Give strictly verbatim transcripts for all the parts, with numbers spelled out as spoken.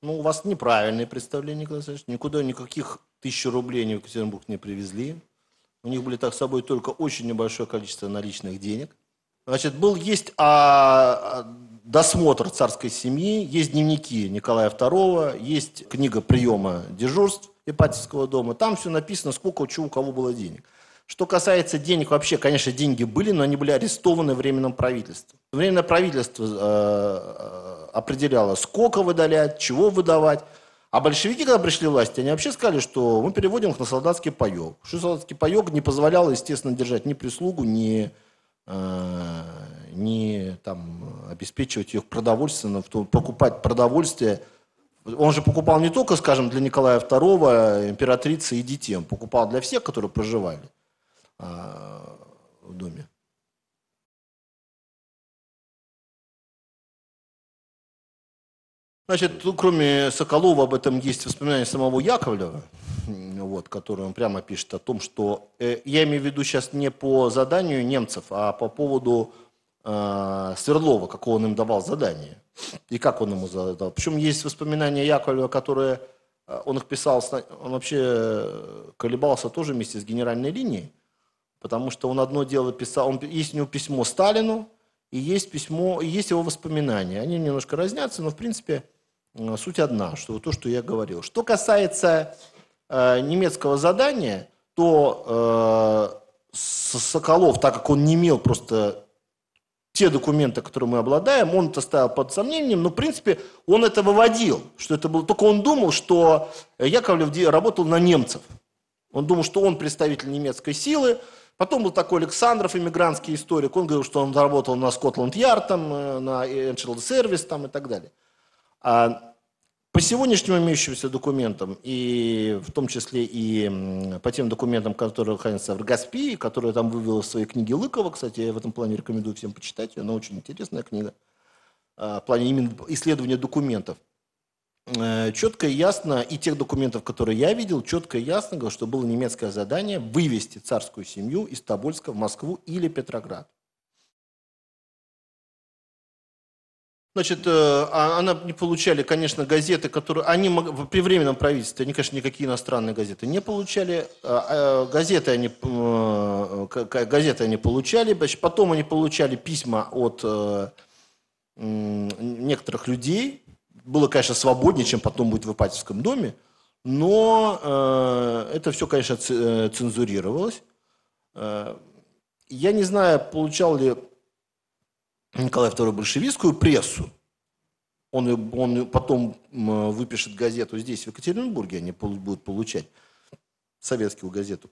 Ну, у вас неправильное представление, Николай Александрович. Никуда никаких тысячи рублей в Екатеринбург не привезли. У них были так с собой только очень небольшое количество наличных денег. Значит, был, есть а, досмотр царской семьи, есть дневники Николая второго, есть книга приема дежурств Ипатьевского дома. Там все написано, сколько у чего у кого было денег. Что касается денег, вообще, конечно, деньги были, но они были арестованы Временным правительством. Временное правительство э, определяло, сколько выдалять, чего выдавать. А большевики, когда пришли в власть, они вообще сказали, что мы переводим их на солдатский паек. Что солдатский паек не позволял, естественно, держать ни прислугу, ни, э, ни там, обеспечивать их продовольственно, покупать продовольствие. Он же покупал не только, скажем, для Николая второго, императрицы и детей, он покупал для всех, которые проживали в доме. Значит, ну, кроме Соколова, об этом есть воспоминания самого Яковлева, вот, который он прямо пишет о том, что, э, я имею в виду сейчас не по заданию немцев, а по поводу э, Свердлова, какого он им давал задание, и как он ему задал. Причем есть воспоминания Яковлева, которые, он их писал, он вообще колебался тоже вместе с генеральной линией, потому что он одно дело писал, он, есть у него письмо Сталину, и есть письмо, и есть его воспоминания. Они немножко разнятся, но в принципе суть одна, что то, что я говорил. Что касается э, немецкого задания, то э, Соколов, так как он не имел просто те документы, которые мы обладаем, он это ставил под сомнением, но в принципе он это выводил, что это было. Только он думал, что Яковлев работал на немцев. Он думал, что он представитель немецкой силы. Потом был такой Александров, иммигрантский историк, он говорил, что он работал на Скотланд-Ярд, на Эншилд Сервис и так далее. А по сегодняшним имеющимся документам, и в том числе и по тем документам, которые хранятся в РГАСПИ, которые там вывела в своей книге Лыкова, кстати, я в этом плане рекомендую всем почитать, она очень интересная книга, в плане именно исследования документов. Четко и ясно, и тех документов, которые я видел, четко и ясно, что было немецкое задание вывести царскую семью из Тобольска в Москву или Петроград. Значит, она не получали, конечно, газеты, которые... Они при Временном правительстве, они, конечно, никакие иностранные газеты не получали. Газеты они, газеты они получали. Потом они получали письма от некоторых людей. Было, конечно, свободнее, чем потом будет в Ипатьевском доме, но э, это все, конечно, цензурировалось. Э, я не знаю, получал ли Николай второй большевистскую прессу. Он, он потом выпишет газету здесь, в Екатеринбурге, они будут получать советскую газету.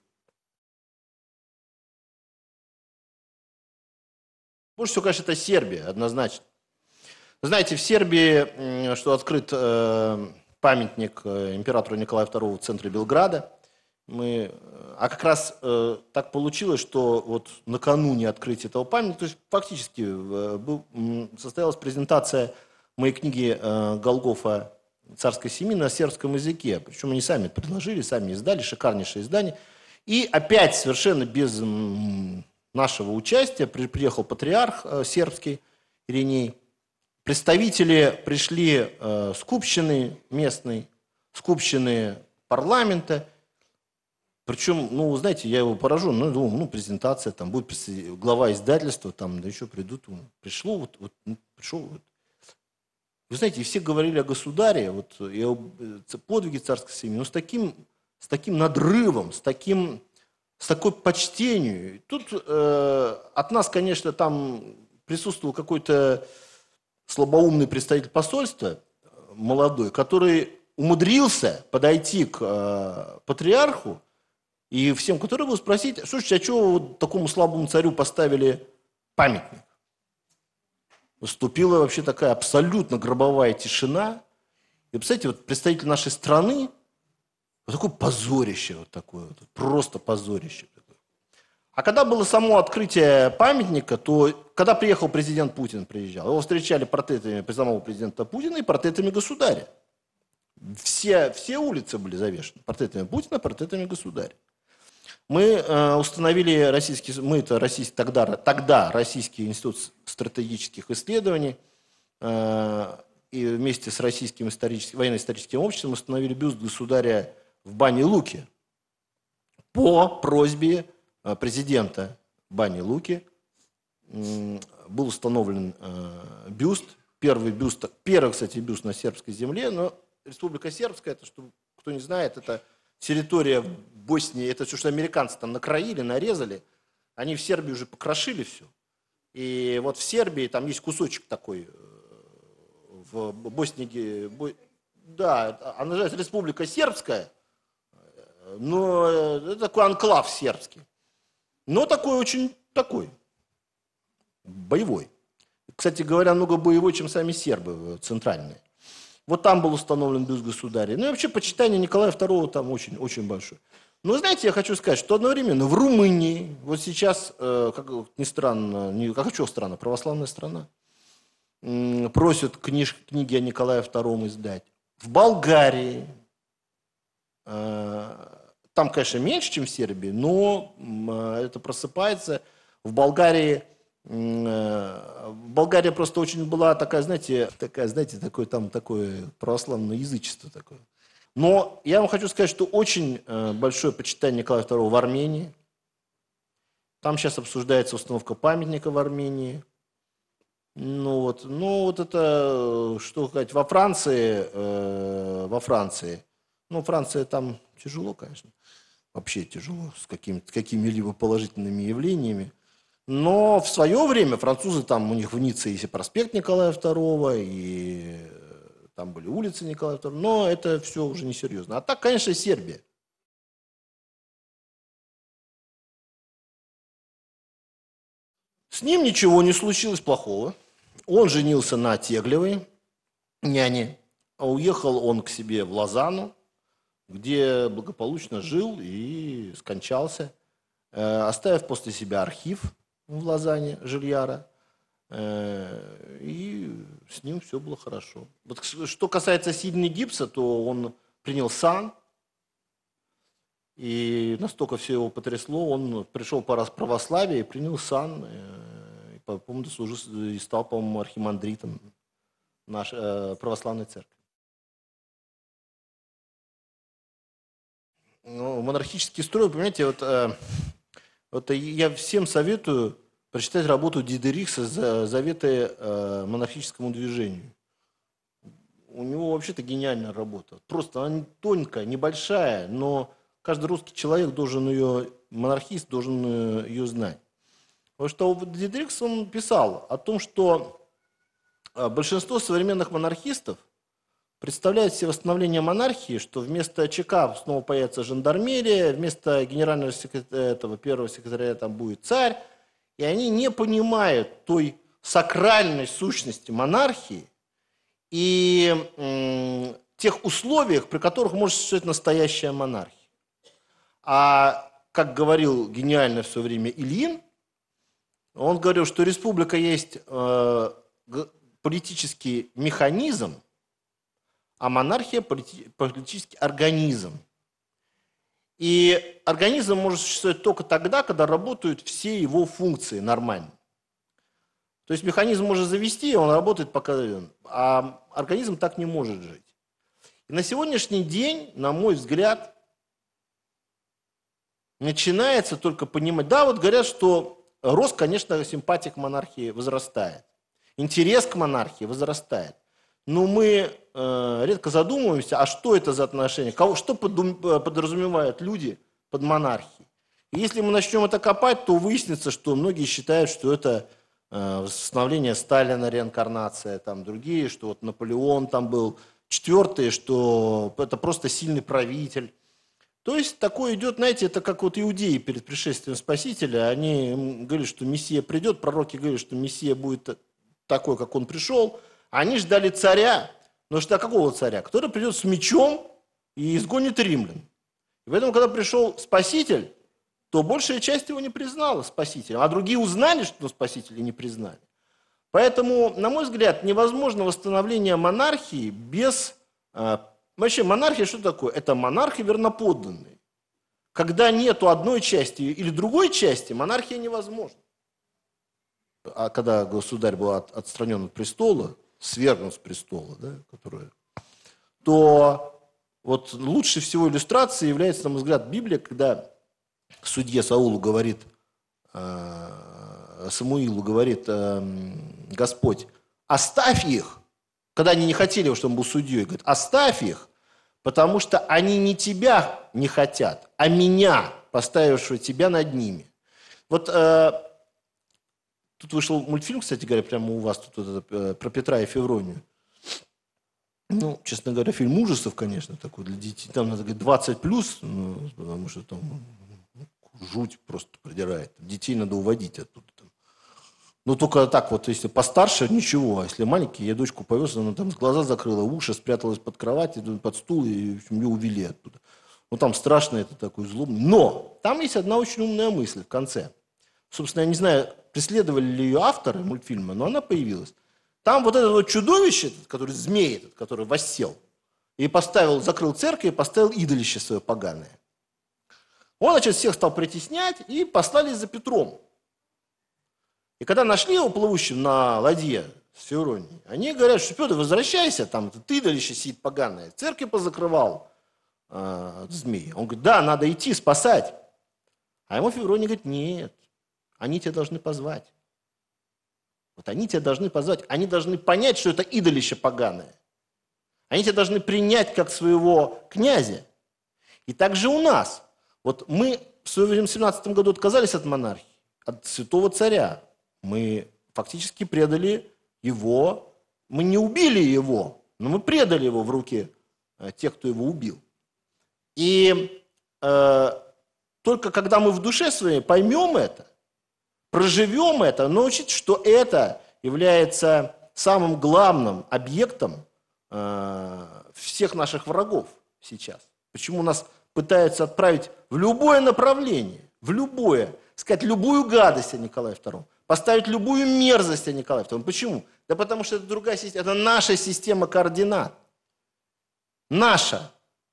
Больше всего, конечно, это Сербия, однозначно. Знаете, в Сербии, что открыт э, памятник императору Николаю второму в центре Белграда, мы, а как раз э, так получилось, что вот накануне открытия этого памятника, то есть фактически э, был, состоялась презентация моей книги э, Голгофа царской семьи на сербском языке, причем они сами предложили, сами издали, шикарнейшее издание, и опять совершенно без нашего участия при, приехал патриарх э, сербский Ириней. Представители пришли э, скупщины местной, скупщины парламента. Причем, ну, знаете, я его поражен, ну, думал, ну, презентация, там будет глава издательства, там, да еще придут. Пришло, вот, вот пришел. Вот. Вы знаете, все говорили о государе, вот, и о подвиге царской семьи, но с таким, с таким надрывом, с таким, с такой почтением. Тут э, от нас, конечно, там присутствовал какой-то слабоумный представитель посольства, молодой, который умудрился подойти к э, патриарху и всем, которые его спросить, слушайте, а чего вот такому слабому царю поставили памятник? Наступила вообще такая абсолютно гробовая тишина. И, представляете, вот представитель нашей страны, вот такое позорище, вот такое, вот, просто позорище. А когда было само открытие памятника, то когда приехал президент Путин, приезжал, его встречали портретами самого президента Путина и портретами государя. Все, все улицы были завешены портретами Путина, портретами государя. Мы э, установили российский, мы это российский, тогда, тогда Российский институт стратегических исследований, э, и вместе с Российским историческим, военно-историческим обществом установили бюст государя в Бане Луки по просьбе президента Бани Луки. Был установлен бюст, первый бюст, первый, кстати, бюст на сербской земле, но Республика Сербская, это, что, кто не знает, это территория в Боснии, это все, что американцы там накроили, нарезали, они в Сербии уже покрошили все. И вот в Сербии там есть кусочек такой, в Боснии, да, она называется Республика Сербская, но это такой анклав сербский. Но такой очень такой, боевой. Кстати говоря, много боевой, чем сами сербы центральные. Вот там был установлен бюст государя. Ну и вообще почитание Николая второго там очень, очень большое. Но знаете, я хочу сказать, что одновременно в Румынии, вот сейчас, как ни странно, не, как что странно, православная страна, просят книж, книги о Николае втором издать. В Болгарии, там, конечно, меньше, чем в Сербии, но это просыпается. В Болгарии, Болгария просто очень была такая, знаете, такая, знаете, такое там такое православное язычество такое. Но я вам хочу сказать, что очень большое почитание Николая второго в Армении. Там сейчас обсуждается установка памятника в Армении. Ну вот, ну вот это, что сказать, во Франции, э, во Франции, ну Франция там тяжело, конечно, вообще тяжело с какими, какими-либо положительными явлениями, но в свое время французы, там у них в Ницце есть и проспект Николая второго, и там были улицы Николая второго, но это все уже несерьезно. А так, конечно, Сербия. С ним ничего не случилось плохого. Он женился на Теглевой няне, а уехал он к себе в Лозанну, где благополучно жил и скончался, оставив после себя архив в Лозанне Жильяра, и с ним все было хорошо. Вот что касается Сидни Гибса, то он принял сан, и настолько все его потрясло, он пришел по православию и принял сан, и, по-моему, и стал, по-моему, архимандритом нашей э, православной церкви. Ну, монархический строй, понимаете, вот, э, вот я всем советую прочитать работу Дидерихса «Заветы э, монархическому движению». У него вообще-то гениальная работа. Просто она тонкая, небольшая, но каждый русский человек должен ее, монархист должен ее знать. Потому что Дидрихс, он писал о том, что большинство современных монархистов представляют себе восстановление монархии, что вместо ЧК снова появится жандармерия, вместо генерального секретаря, этого первого секретаря там будет царь, и они не понимают той сакральной сущности монархии и м, тех условиях, при которых может существовать настоящая монархия. А, как говорил гениально в свое время Ильин, он говорил, что республика есть э, политический механизм, а монархия полити политический организм. И организм может существовать только тогда, когда работают все его функции нормально. То есть механизм может завести, он работает пока, а организм так не может жить. И на сегодняшний день, на мой взгляд, начинается только понимать, да, вот говорят, что рост, конечно, симпатия к монархии возрастает, интерес к монархии возрастает, но мы э, редко задумываемся, а что это за отношения, кого, что подум, подразумевают люди под монархией. И если мы начнем это копать, то выяснится, что многие считают, что это э, восстановление Сталина, реинкарнация, там другие, что вот Наполеон там был, четвертые, что это просто сильный правитель. То есть такое идет, знаете, это как вот иудеи перед пришествием Спасителя, они говорили, что Мессия придет, пророки говорили, что Мессия будет такой, как он пришел, они ждали царя, но что какого царя? Который придет с мечом и изгонит римлян. И поэтому, когда пришел Спаситель, то большая часть его не признала Спасителем, а другие узнали, что Спасителя не признали. Поэтому, на мой взгляд, невозможно восстановление монархии без... Вообще, монархия что такое? Это монарх и верноподданные. Когда нету одной части или другой части, монархия невозможна. А когда государь был отстранен от престола, свергнут с престола, да, которая, то вот лучше всего иллюстрацией является, на мой взгляд, Библия, когда судье Саулу говорит, э, Самуилу говорит э, Господь, оставь их, когда они не хотели, чтобы он был судьей, говорит, оставь их, потому что они не тебя не хотят, а меня, поставившего тебя над ними. Вот э, тут вышел мультфильм, кстати говоря, прямо у вас тут вот это, э, про Петра и Февронию. Ну, честно говоря, фильм ужасов, конечно, такой для детей. Там надо говорить двадцать плюс, ну, потому что там ну, жуть просто придирает. Детей надо уводить оттуда. Там. Ну, только так вот, если постарше, ничего. А если маленький, я дочку повез, она там глаза закрыла, уши спряталась под кровать, под стул, и в общем, ее увели оттуда. Ну, там страшно, это такой злобный. Но там есть одна очень умная мысль в конце. Собственно, я не знаю, преследовали ли ее авторы мультфильма, но она появилась. Там вот это вот чудовище, который змей, этот, который воссел, и поставил, закрыл церковь и поставил идолище свое поганое. Он, значит, всех стал притеснять и послали за Петром. И когда нашли его плывущим на ладье с Февронией, они говорят, что Петр, возвращайся, там этот идолище сидит поганое, церковь позакрывал э, змей. Он говорит, да, надо идти спасать. А ему Феврония говорит, нет, они тебя должны позвать. Вот они тебя должны позвать, они должны понять, что это идолище поганое. Они тебя должны принять как своего князя. И так же у нас. Вот мы в свое время в семнадцатом году отказались от монархии, от святого царя. Мы фактически предали его, мы не убили его, но мы предали его в руки тех, кто его убил. И э, только когда мы в душе своей поймем это, проживем это, научить, что это является самым главным объектом э, всех наших врагов сейчас. Почему нас пытаются отправить в любое направление, в любое, сказать любую гадость о Николае втором, поставить любую мерзость о Николае втором. Почему? Да потому что это другая система, это наша система координат. Наша.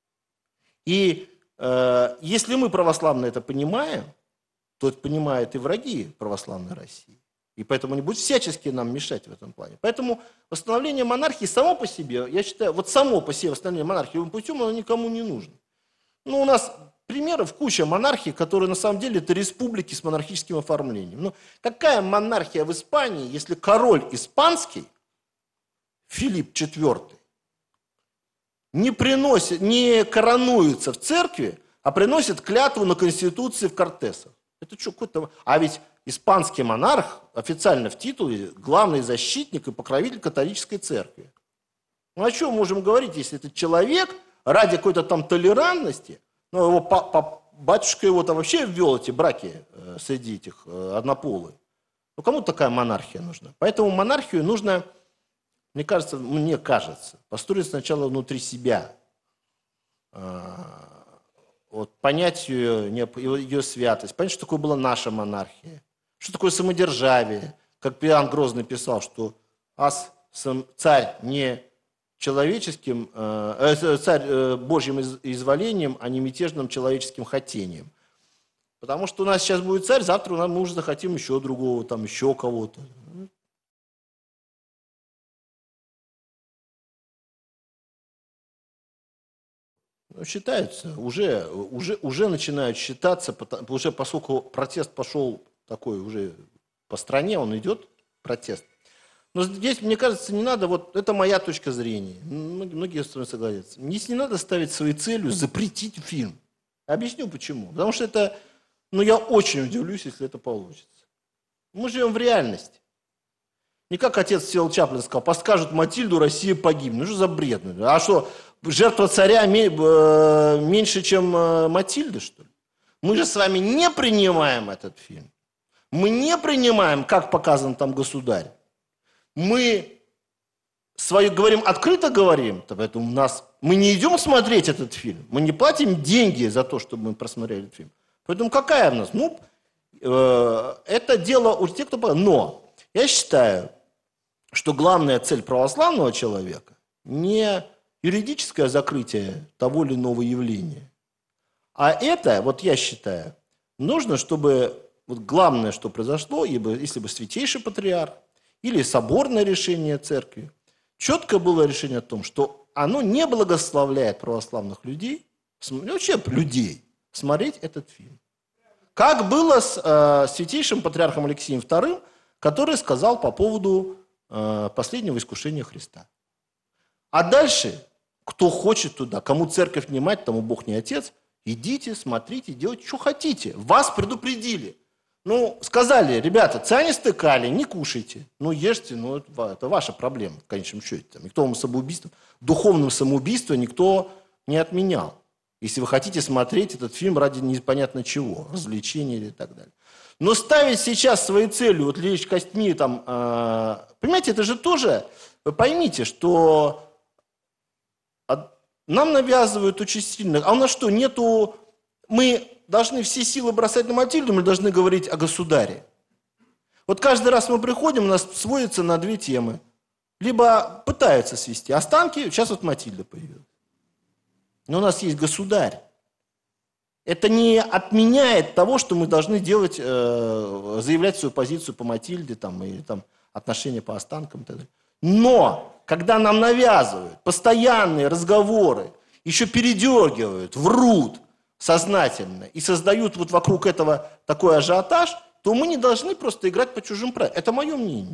И э, если мы, православные, это понимаем, то это понимают и враги православной России. И поэтому они будут всячески нам мешать в этом плане. Поэтому восстановление монархии само по себе, я считаю, вот само по себе восстановление монархии путем, оно никому не нужно. Ну, у нас примеров куча монархий, которые на самом деле это республики с монархическим оформлением. Ну, какая монархия в Испании, если король испанский, Филипп четвёртый, не приносит, не коронуется в церкви, а приносит клятву на конституции в Кортесах? Это что, какой-то... А ведь испанский монарх официально в титуле главный защитник и покровитель католической церкви. Ну о чем можем говорить, если этот человек ради какой-то там толерантности, ну его па -па батюшка его там вообще ввел эти браки э, среди этих э, однополых. Ну кому такая монархия нужна? Поэтому монархию нужно, мне кажется, мне кажется, построить сначала внутри себя. Вот, понять ее, ее святость, понять, что такое была наша монархия, что такое самодержавие. Как Иоанн Грозный писал, что ас сам, царь не человеческим, э, царь э, Божьим из, изволением, а не мятежным человеческим хотением. Потому что у нас сейчас будет царь, завтра мы уже захотим еще другого, там еще кого-то. Считаются, уже, уже, уже начинают считаться, уже поскольку протест пошел такой уже по стране, он идет, протест. Но здесь, мне кажется, не надо, вот это моя точка зрения, многие с вами согласятся. Здесь не надо ставить своей целью запретить фильм. Объясню почему. Потому что это, ну я очень удивлюсь, если это получится. Мы живем в реальности. Не как отец Севил Чаплин сказал, подскажут Матильду, Россия погибнет. Ну что за бред? А что, жертва царя меньше, чем Матильда, что ли? Мы же с вами не принимаем этот фильм. Мы не принимаем, как показан там государь. Мы свое говорим, открыто говорим, поэтому у нас, мы не идем смотреть этот фильм. Мы не платим деньги за то, чтобы мы просмотрели этот фильм. Поэтому какая у нас? Ну, э, это дело у тех, кто... Но я считаю, что главная цель православного человека не юридическое закрытие того или иного явления, а это, вот я считаю, нужно, чтобы вот главное, что произошло, если бы Святейший Патриарх или соборное решение церкви четкое было решение о том, что оно не благословляет православных людей, вообще людей, смотреть этот фильм. Как было с э, святейшим патриархом Алексеем вторым, который сказал по поводу э, последнего искушения Христа. А дальше, кто хочет туда, кому церковь не мать, тому Бог не отец, идите, смотрите, делайте, что хотите. Вас предупредили. Ну, сказали, ребята, цианистый калий, не кушайте. Ну, ешьте, ну, это, это ваша проблема, в конечном счете. Там, никто вам самоубийство, духовным самоубийство никто не отменял. Если вы хотите смотреть этот фильм ради непонятно чего, развлечения или так далее. Но ставить сейчас своей целью, вот лечь костьми, там, э, понимаете, это же тоже, вы поймите, что от, нам навязывают очень сильно. А у нас что, нету, мы должны все силы бросать на Матильду, мы должны говорить о государе. Вот каждый раз мы приходим, у нас сводится на две темы. Либо пытаются свести останки, сейчас вот Матильда появилась. Но у нас есть государь. Это не отменяет того, что мы должны делать, э, заявлять свою позицию по Матильде, там, или там, отношения по останкам и так далее. Но, когда нам навязывают постоянные разговоры, еще передергивают, врут сознательно и создают вот вокруг этого такой ажиотаж, то мы не должны просто играть по чужим правилам. Это мое мнение.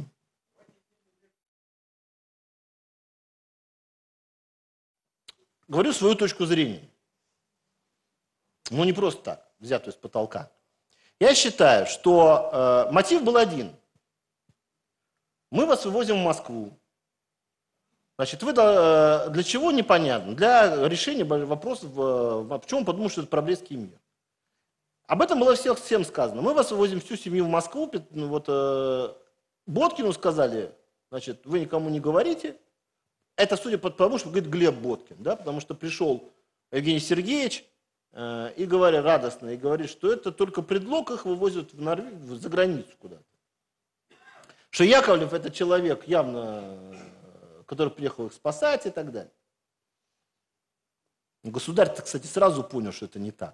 Говорю свою точку зрения. Ну, не просто так, взятую с потолка. Я считаю, что э, мотив был один. Мы вас вывозим в Москву. Значит, вы э, для чего непонятно? Для решения вопросов, э, почему он подумал, что это Проблесский мир. Об этом было всех, всем сказано. Мы вас вывозим всю семью в Москву. Вот, э, Боткину сказали, значит, вы никому не говорите. Это, судя по тому, что говорит Глеб Боткин, да, потому что пришел Евгений Сергеевич э, и говорит радостно, и говорит, что это только предлог, их вывозят в Норвег... за границу куда-то. Что Яковлев это человек явно, который приехал их спасать и так далее. Государь-то, кстати, сразу понял, что это не так.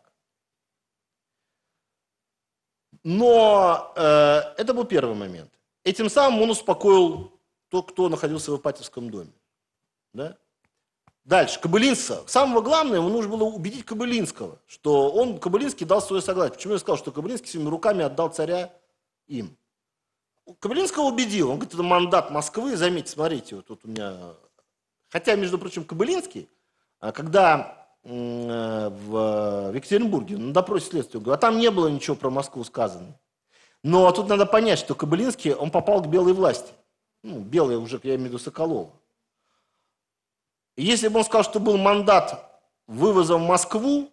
Но э, это был первый момент. Этим самым он успокоил тот, кто находился в Ипатьевском доме. Да? Дальше, Кобылинского. Самое главное, ему нужно было убедить Кобылинского, что он, Кобылинский, дал свое согласие. Почему я сказал, что Кобылинский своими руками отдал царя им? Кобылинского убедил, он говорит, это мандат Москвы, заметьте, смотрите, вот тут у меня... Хотя, между прочим, Кобылинский, когда в Екатеринбурге на допросе следствия говорил, а там не было ничего про Москву сказано. Но тут надо понять, что Кобылинский, он попал к белой власти. Ну, белой уже, я имею в виду Соколова. Если бы он сказал, что был мандат вывоза в Москву,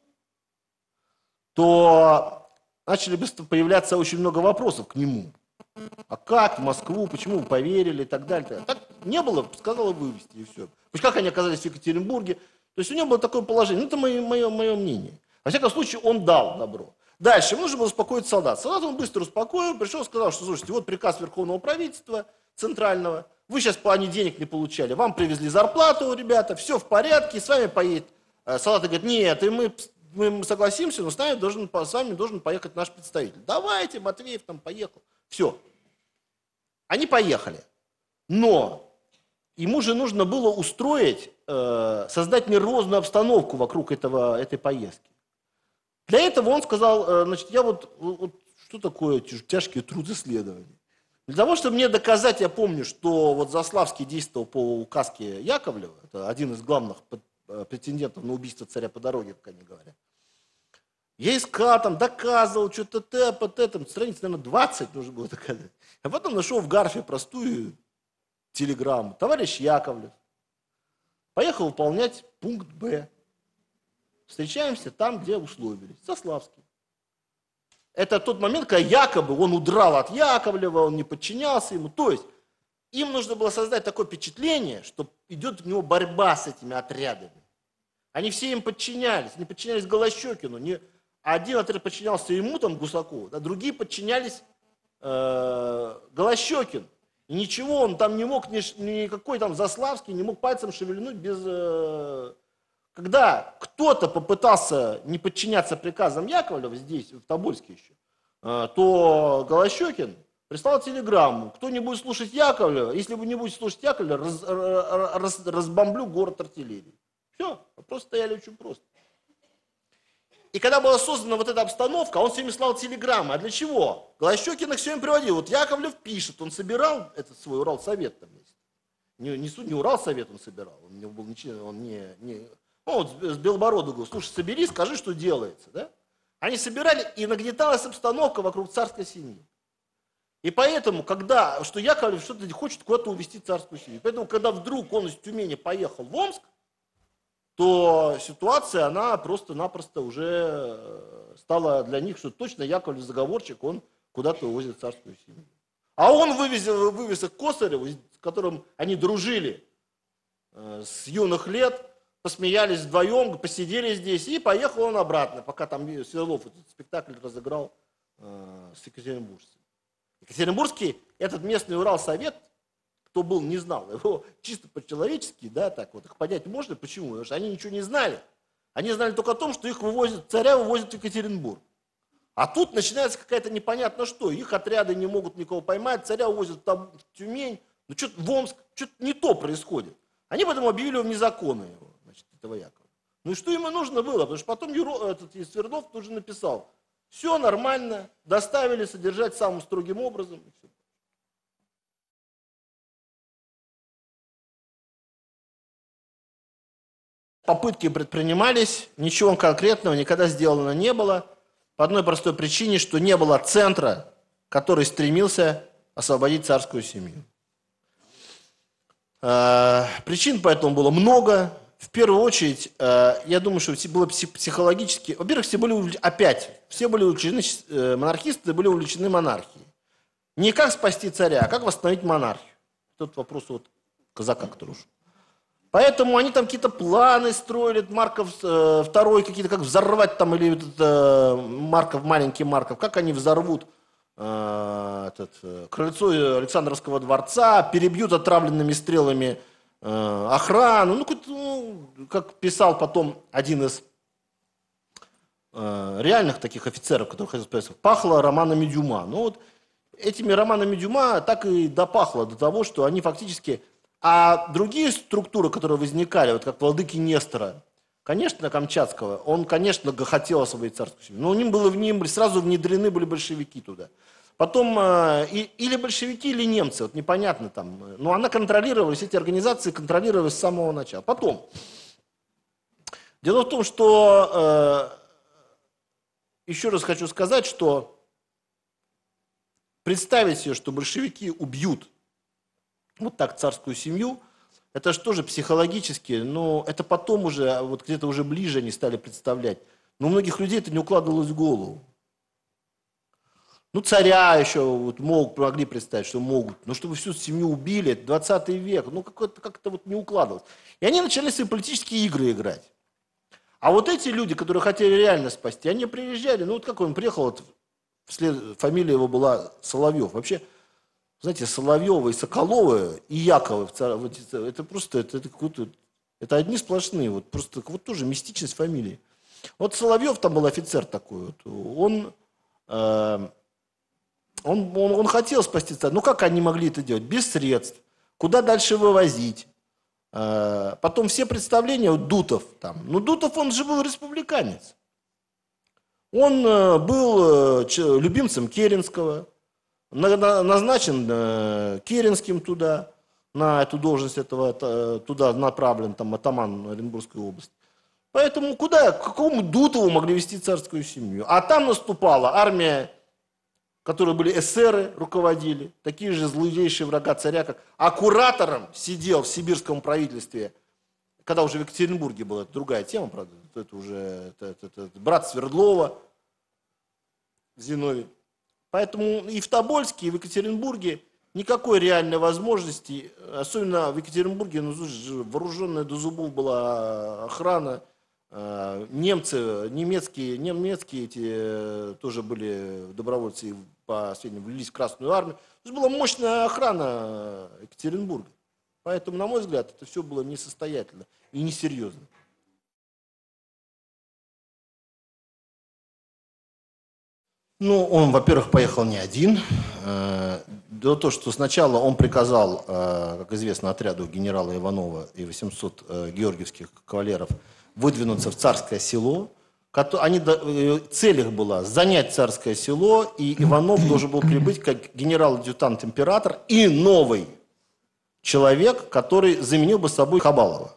то начали бы появляться очень много вопросов к нему. А как в Москву, почему вы поверили и так далее. Так не было, сказала вывезти и все. Пусть как они оказались в Екатеринбурге. То есть у него было такое положение. Ну, это мое, мое, мое мнение. Во всяком случае, он дал добро. Дальше, ему нужно было успокоить солдат. Солдат он быстро успокоил, пришел и сказал, что, слушайте, вот приказ Верховного правительства центрального, вы сейчас в плане денег не получали, вам привезли зарплату, ребята, все в порядке, с вами поедет. Солдаты говорят, нет, и мы, мы согласимся, но с нами должен, с вами должен поехать наш представитель. Давайте, Матвеев там поехал. Все. Они поехали. Но ему же нужно было устроить, э, создать нервозную обстановку вокруг этого, этой поездки. Для этого он сказал, э, значит, я вот, вот, что такое тяжкий труд исследования? Для того, чтобы мне доказать, я помню, что вот Заславский действовал по указке Яковлева, это один из главных претендентов на убийство царя по дороге, как они говорят. Я искал, там, доказывал, что-то т, п, т, там, страниц, наверное, двадцать нужно было доказать. А потом нашел в Гарфе простую телеграмму. Товарищ Яковлев поехал выполнять пункт Б. Встречаемся там, где условились. Заславский. Это тот момент, когда якобы он удрал от Яковлева, он не подчинялся ему. То есть им нужно было создать такое впечатление, что идет у него борьба с этими отрядами. Они все им подчинялись. Они подчинялись Голощекину. Не, один отряд подчинялся ему, там, Гусакову, да, другие подчинялись э, Голощекину. И ничего, он там не мог, ни, никакой там Заславский не мог пальцем шевельнуть без... Э, когда кто-то попытался не подчиняться приказам Яковлева здесь, в Тобольске еще, э, то Голощекин прислал телеграмму: кто не будет слушать Яковлева, если вы не будете слушать Яковлева, раз, раз, разбомблю город артиллерией. Все, вопрос стояли очень просто. И когда была создана вот эта обстановка, он всеми слал телеграммы. А для чего? Голощекин их все время приводил. Вот Яковлев пишет, он собирал этот свой Уралсовет там есть. Не, не, не Уралсовет он собирал, он не был ничего, он не, не... Ну, вот с Белобородовым говорил: слушай, собери, скажи, что делается, да? Они собирали, и нагнеталась обстановка вокруг царской семьи. И поэтому, когда, что Яковлев что-то хочет куда-то увезти царскую семью, поэтому, когда вдруг он из Тюмени поехал в Омск, то ситуация, она просто-напросто уже стала для них, что точно Яковлев заговорщик, он куда-то увозит царскую семью. А он вывез, вывез их к Косареву, с которым они дружили э, с юных лет, посмеялись вдвоем, посидели здесь, и поехал он обратно, пока там Свердлов этот спектакль разыграл э, с екатеринбуржцем. Екатеринбургский, этот местный Уралсовет, кто был, не знал, его чисто по-человечески, да, так вот, их понять можно, почему, потому что они ничего не знали. Они знали только о том, что их вывозят, царя вывозят в Екатеринбург. А тут начинается какая-то непонятно что, их отряды не могут никого поймать, царя увозят там, в Тюмень, ну что-то в Омск, что-то не то происходит. Они потом объявили вне закона его, значит, этого Якова. Ну и что ему нужно было, потому что потом Юро, этот Свердлов тут же написал: все нормально, доставили содержать самым строгим образом. И все. Попытки предпринимались, ничего конкретного никогда сделано не было, по одной простой причине, что не было центра, который стремился освободить царскую семью. Причин поэтому было много. В первую очередь, я думаю, что было психологически... Во-первых, все были увлечены, опять, все были увлечены, монархисты были увлечены монархией. Не как спасти царя, а как восстановить монархию. Тот вопрос вот казака, который ушел. Поэтому они там какие-то планы строили, Марков э, второй, какие-то, как взорвать там, или этот, э, Марков, маленький Марков, как они взорвут э, этот, э, крыльцо Александровского дворца, перебьют отравленными стрелами э, охрану. Ну, ну, как писал потом один из э, реальных таких офицеров, которых хотел сказать, пахло романами Дюма. Ну вот этими романами Дюма так и допахло до того, что они фактически... А другие структуры, которые возникали, вот как владыки Нестора, конечно, Камчатского, он, конечно, хотел освободить царскую семью, но у них было в ним сразу внедрены были большевики туда. Потом э, и, или большевики, или немцы, вот непонятно там. Но она контролировалась, эти организации контролировались с самого начала. Потом, дело в том, что, э, еще раз хочу сказать, что представить себе, что большевики убьют вот так царскую семью, это же тоже психологически, но это потом уже, вот где-то уже ближе они стали представлять. Но у многих людей это не укладывалось в голову. Ну, царя еще вот мог, могли представить, что могут, но чтобы всю семью убили, это двадцатый век, ну, как-то как-то вот не укладывалось. И они начали свои политические игры играть. А вот эти люди, которые хотели реально спасти, они приезжали, ну, вот как он приехал, вот, вслед, фамилия его была Соловьев, вообще... Знаете, Соловьевы и Соколовы и Яковы, это просто, это, это, какой-то, это одни сплошные, вот просто вот тоже мистичность фамилии. Вот Соловьев там был офицер такой, вот, он, э, он, он, он хотел спасти царя, ну как они могли это делать? Без средств, куда дальше вывозить? Э, потом все представления, вот Дутов там, ну Дутов он же был республиканец. Он э, был э, любимцем Керенского. Назначен э, Керенским туда, на эту должность этого, туда направлен там атаман Оренбургской области. Поэтому куда, к какому Дутову могли вести царскую семью? А там наступала армия, которые были эсеры, руководили, такие же злейшие врага царя, как... А куратором сидел в сибирском правительстве, когда уже в Екатеринбурге была, это другая тема, правда, это уже это, это, это, брат Свердлова, Зиновий. Поэтому и в Тобольске, и в Екатеринбурге никакой реальной возможности, особенно в Екатеринбурге, ну, вооруженная до зубов была охрана, немцы, немецкие, немецкие эти тоже были добровольцы, по сведениям, влились в Красную армию. То есть была мощная охрана Екатеринбурга. Поэтому, на мой взгляд, это все было несостоятельно и несерьезно. Ну, он, во-первых, поехал не один. Дело в том, что сначала он приказал, как известно, отряду генерала Иванова и восьмисот георгиевских кавалеров выдвинуться в Царское Село. Они, цель их была занять Царское Село, и Иванов должен был прибыть как генерал-адъютант-император и новый человек, который заменил бы собой Хабалова.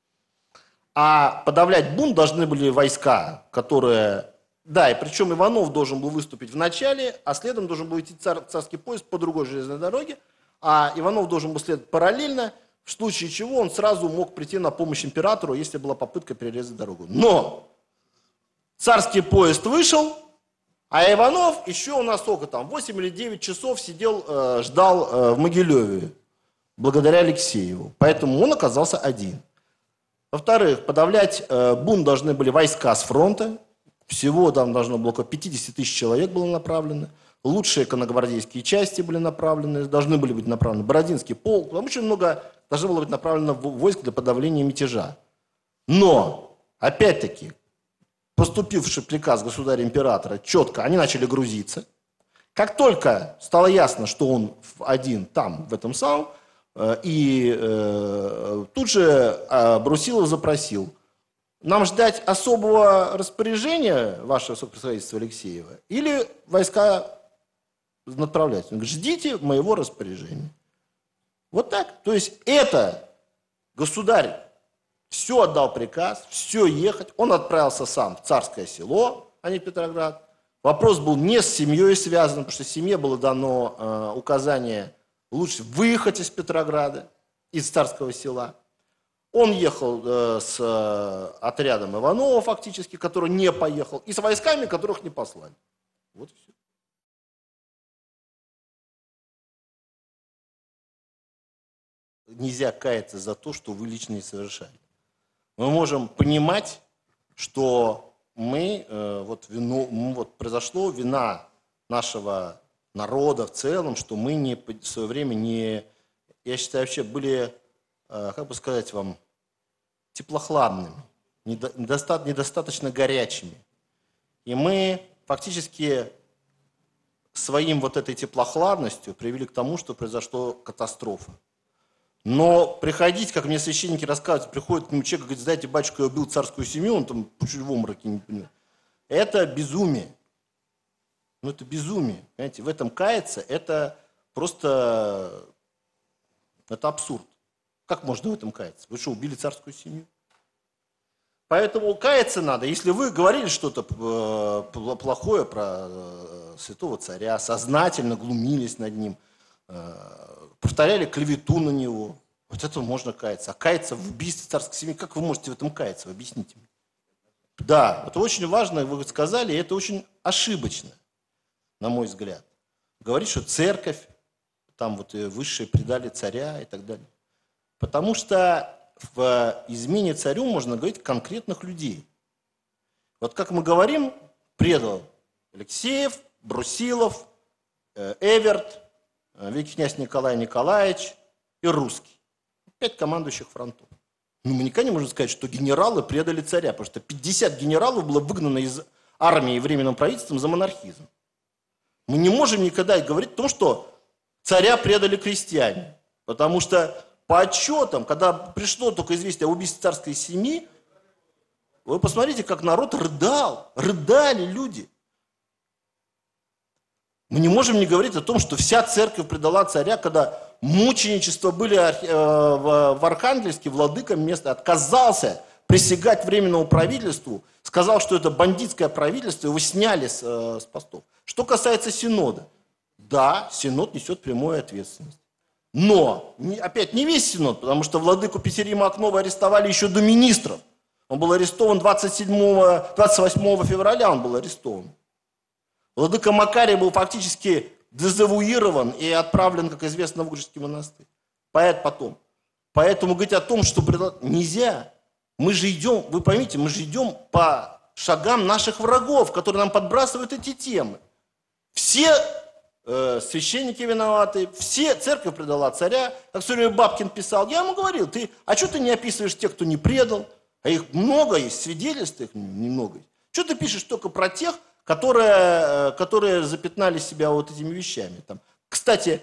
А подавлять бунт должны были войска, которые... Да, и причем Иванов должен был выступить в начале, а следом должен был идти цар, царский поезд по другой железной дороге, а Иванов должен был следовать параллельно, в случае чего он сразу мог прийти на помощь императору, если была попытка перерезать дорогу. Но царский поезд вышел, а Иванов еще у нас сколько там, восемь или девять часов сидел, э, ждал э, в Могилеве, благодаря Алексееву. Поэтому он оказался один. Во-вторых, подавлять э, бунт должны были войска с фронта. Всего там должно было около пятьдесят тысяч человек было направлено. Лучшие конногвардейские части были направлены, должны были быть направлены Бородинский полк. Там очень много должно было быть направлено войск для подавления мятежа. Но, опять-таки, поступивший приказ государя-императора четко, они начали грузиться. Как только стало ясно, что он один там, в этом самом, и э, тут же э, Брусилов запросил: нам ждать особого распоряжения, ваше высокопредставительство Алексеева, или войска направлять? Он говорит: ждите моего распоряжения. Вот так. То есть это государь все отдал приказ, все ехать. Он отправился сам в Царское Село, а не в Петроград. Вопрос был не с семьей связан, потому что семье было дано э, указание лучше выехать из Петрограда, из Царского Села. Он ехал э, с э, отрядом Иванова фактически, который не поехал, и с войсками, которых не послали. Вот и все. Нельзя каяться за то, что вы лично не совершали. Мы можем понимать, что мы, э, вот, вину, вот произошло вина нашего народа в целом, что мы не, в свое время не, я считаю, вообще были, э, как бы сказать вам, теплохладными, недо, недоста, недостаточно горячими. И мы фактически своим вот этой теплохладностью привели к тому, что произошла катастрофа. Но приходить, как мне священники рассказывают, приходит к нему человек и говорит: знаете, батюшка, я убил царскую семью, он там чуть в обмороке не понимает. Это безумие. Ну это безумие. Понимаете, в этом каяться, это просто, это абсурд. Как можно в этом каяться? Вы что, убили царскую семью? Поэтому каяться надо. Если вы говорили что-то плохое про святого царя, сознательно глумились над ним, повторяли клевету на него, вот этого можно каяться. А каяться в убийстве царской семьи, как вы можете в этом каяться? Объясните мне. Да, это очень важно, вы сказали, и это очень ошибочно, на мой взгляд. Говорить, что церковь, там вот высшие предали царя и так далее. Потому что в измене царю можно говорить конкретных людей. Вот как мы говорим, предал Алексеев, Брусилов, Эверт, великий князь Николай Николаевич и Русский. Пять командующих фронтов. Но мы никогда не можем сказать, что генералы предали царя, потому что пятьдесят генералов было выгнано из армии временным правительством за монархизм. Мы не можем никогда говорить о том, что царя предали крестьяне. Потому что по отчетам, когда пришло только известие об убийстве царской семьи, вы посмотрите, как народ рыдал, рыдали люди. Мы не можем не говорить о том, что вся церковь предала царя, когда мученичество были в Архангельске, владыка места отказался присягать временному правительству, сказал, что это бандитское правительство, его сняли с, с постов. Что касается Синода, да, Синод несет прямую ответственность. Но, опять, не весь Синод, потому что владыку Петерима Окнова арестовали еще до министров. Он был арестован двадцать седьмого, двадцать восьмого февраля, он был арестован. Владыка Макарий был фактически дезавуирован и отправлен, как известно, в Новгородский монастырь. Поэт потом. Поэтому говорить о том, что нельзя. Мы же идем, вы поймите, мы же идем по шагам наших врагов, которые нам подбрасывают эти темы. Все э, священники виноваты, все, церковь предала царя. Как все время Бабкин писал, я ему говорил, ты, а что ты не описываешь тех, кто не предал? А их много есть, свидетельств их немного есть. Что ты пишешь только про тех, которые, которые запятнали себя вот этими вещами. Там. Кстати,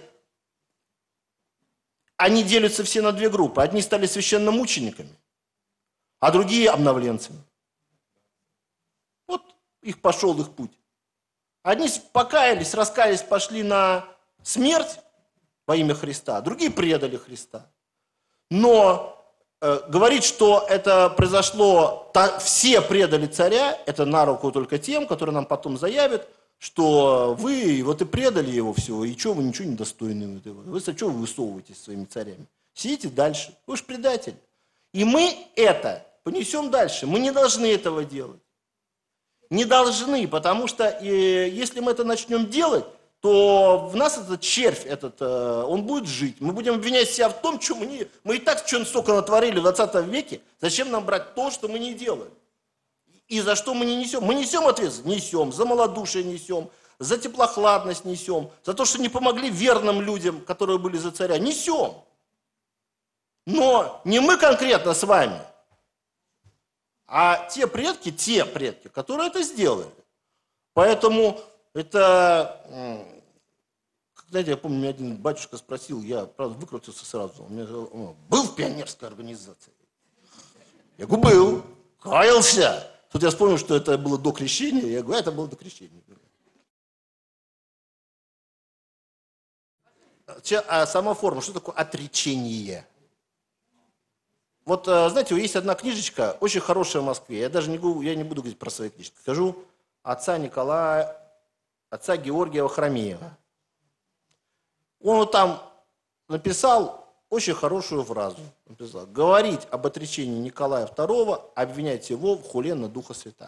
они делятся все на две группы. Одни стали священномучениками, а другие обновленцами. Вот их пошел их путь. Одни покаялись, раскаялись, пошли на смерть во имя Христа, другие предали Христа. Но э, говорить, что это произошло, та, все предали царя, это на руку только тем, которые нам потом заявят, что вы вот и предали его всего, и что вы ничего не достойны. Вы что вы высовываетесь своими царями? Сидите дальше, вы же предатель. И мы это понесем дальше, мы не должны этого делать. Не должны, потому что э, если мы это начнем делать, то в нас этот червь, этот, э, он будет жить. Мы будем обвинять себя в том, что мы не... Мы и так что-нибудь столько натворили в двадцатом веке, зачем нам брать то, что мы не делаем? И за что мы не несем? Мы несем ответственность? Несем. За малодушие несем, за теплохладность несем, за то, что не помогли верным людям, которые были за царя. Несем. Но не мы конкретно с вами, а те предки, те предки, которые это сделали. Поэтому это, знаете, я помню, меня один батюшка спросил, я, правда, выкрутился сразу. Он мне сказал: был в пионерской организации? Я говорю, был, каялся. Тут я вспомнил, что это было до крещения. Я говорю, это было до крещения. А сама форма, что такое отречение? Вот, знаете, есть одна книжечка, очень хорошая в Москве. Я даже не, я не буду говорить про свои книжки. Скажу, отца Николая, отца Георгия Вахромеева. Он вот там написал очень хорошую фразу. Написал: говорить об отречении Николая второго, обвинять его в хуле на Духа Святаго.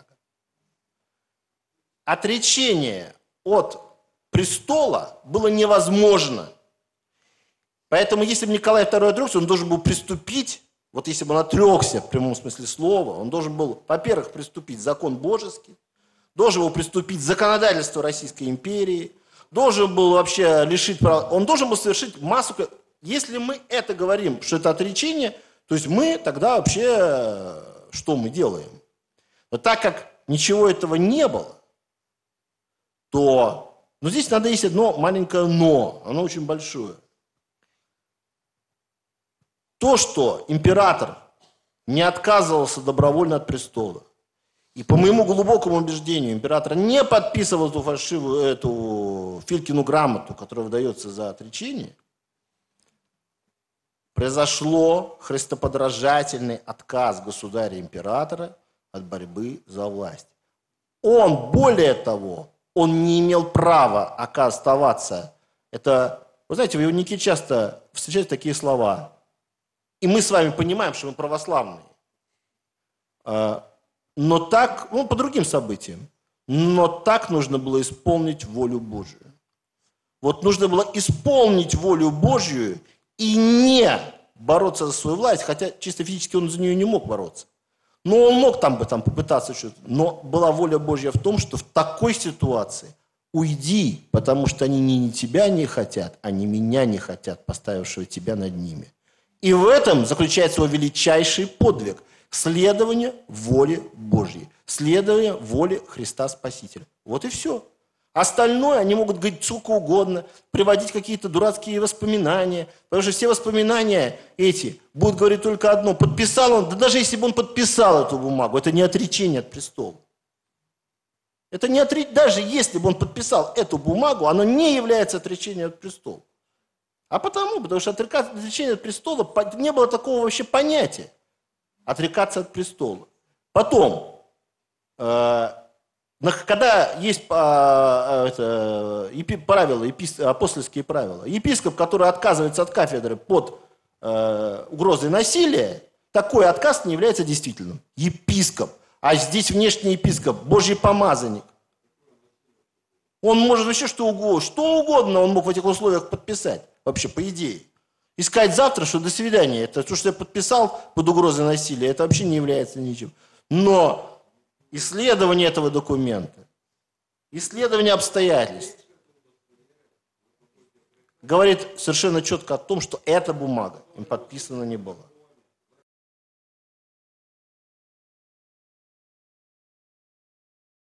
Отречение от престола было невозможно. Поэтому, если бы Николай второй отрекся, он должен был приступить. Вот если бы он отрекся в прямом смысле слова, он должен был, во-первых, приступить закон божеский, должен был приступить законодательство Российской империи, должен был вообще лишить права, он должен был совершить массу... Если мы это говорим, что это отречение, то есть мы тогда вообще, что мы делаем? Но так как ничего этого не было, то... Но здесь надо есть одно маленькое «но», оно очень большое. То, что император не отказывался добровольно от престола, и по моему глубокому убеждению император не подписывал эту фальшивую, эту Филькину грамоту, которая выдается за отречение, произошло христоподражательный отказ государя-императора от борьбы за власть. Он, более того, он не имел права оставаться. Это, вы знаете, в Иоаннике часто встречаются такие слова. И мы с вами понимаем, что мы православные. Но так, ну, по другим событиям. Но так нужно было исполнить волю Божию. Вот нужно было исполнить волю Божью и не бороться за свою власть, хотя чисто физически он за нее не мог бороться. Но он мог там бы там попытаться что-то. Но была воля Божья в том, что в такой ситуации уйди, потому что они не тебя не хотят, они меня не хотят, поставившего тебя над ними. И в этом заключается его величайший подвиг – следование воле Божьей, следование воле Христа Спасителя. Вот и все. Остальное они могут говорить сколько угодно, приводить какие-то дурацкие воспоминания, потому что все воспоминания эти будут говорить только одно. Подписал он, да даже если бы он подписал эту бумагу, это не отречение от престола. Это не отре... Даже если бы он подписал эту бумагу, оно не является отречением от престола. А потому, потому что отречение от престола, не было такого вообще понятия. Отрекаться от престола. Потом, э, когда есть э, это, епи, правила, епис, апостольские правила, епископ, который отказывается от кафедры под э, угрозой насилия, такой отказ не является действительным. Епископ. А здесь внешний епископ, Божий помазанник. Он может вообще что угодно, что угодно он мог в этих условиях подписать. Вообще, по идее. И сказать завтра, что до свидания, это то, что я подписал под угрозой насилия, это вообще не является ничем. Но исследование этого документа, исследование обстоятельств говорит совершенно четко о том, что эта бумага им подписана не была.